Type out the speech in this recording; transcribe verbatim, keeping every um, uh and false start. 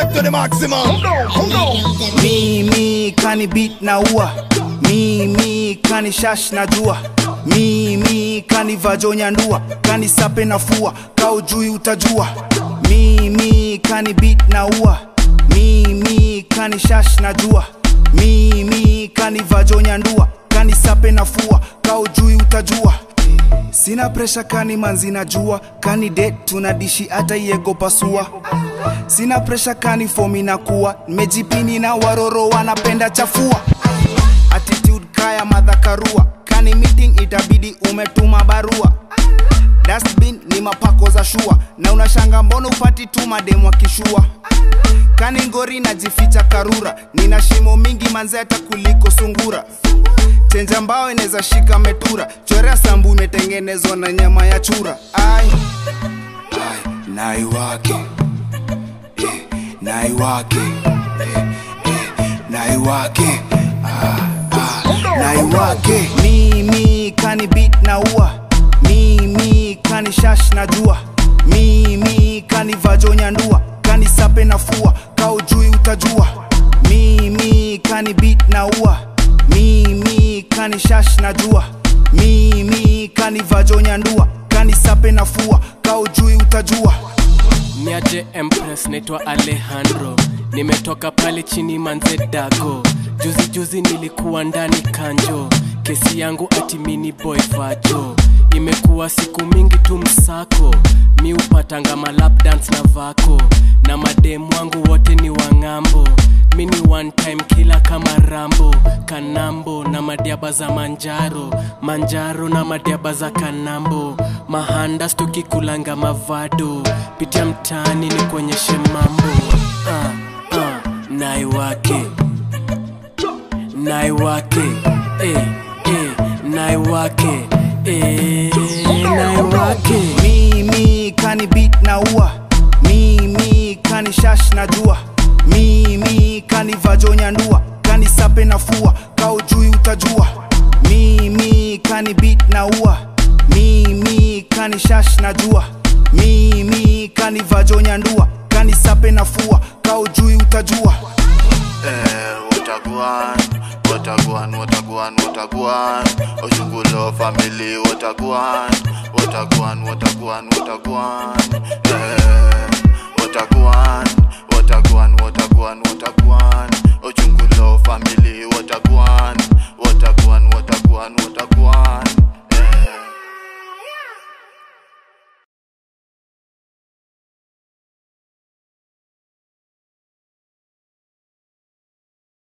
up to the maximum. Me, me, kani beat na ua. Me, me, kani shash na jua. Me, me, kani vajonya ndua. Kani sape na fua, kau jui utajua. Me, me, kani beat na ua. Me, me, kani shash na jua. Me, me, kani vajonya ndua. Kani sape na fua, kau jui utajua. Sina presha kani manzi na jua. Kani date tunadishi ata yego pasua. Sina presha kani fomi na kuwa. Mejipini na waroro wanapenda chafua. Attitude kaya madhakarua. Kani meeting itabidi umetuma barua. Dustbin ni mapako za shua. Na unashanga mbono upati tuma demu kishua. Kani ngori na jificha karura. Nina shimo mingi manzeta kuliko sungura. Chenja mbao ineza shika metura. Chorea sambu imetengenezwa na nyama ya chura. Ai, ai, naiwake eh, naiwake eh, eh, naiwake ah, ah, naiwake. Me, me, kani beat na ua. Me, me, kani shash na jua. Me, me, kani vajonya ndua. Kani sape na fua, kau jui utajua. Me, me, kani beat na ua. Me, me, kani shash na jua. Me, me, kani vajonya ndua. Kani sape na fua, kau jui utajua. Niaje Empress, naitwa Alejandro. Nimetoka pale chini manze dago. Juzi juzi nilikuwa ndani kanjo. Kesi yangu ati mini boy fajo. Imekuwa siku mingi tu msako. Mi upatanga malap dance na vako. Na mademu wangu wote ni wangambo. Mini one time killer kama Rambo. Kanambo na madiaba za manjaro. Manjaro na madiaba za kanambo. Mahanda stuki kulanga mavado. Pitia mtani ni kuonyeshe mambo. Ah, ah, naiwake Naiwake Eh, eh, naiwake Eh, naiwake. Me, me, kani beat na ua. Me, me, kani shash na jua. Me, me, kani vajonya ndua. Kani sape na fua, kau jui utajua. Me, me, kani beat na ua. Me, me, kani shash na jua. Me, me, kani vajonya ndua. Kani sape na fua, kau jui utajua. Eh, wataguan, wataguan, wataguan, wataguan. Ojungulo family, wataguan, wataguan, wataguan, wataguan. Eh, wataguan, wataguan, wataguan, wataguan. Ojungulo family, wataguan, wataguan, wataguan, wataguan.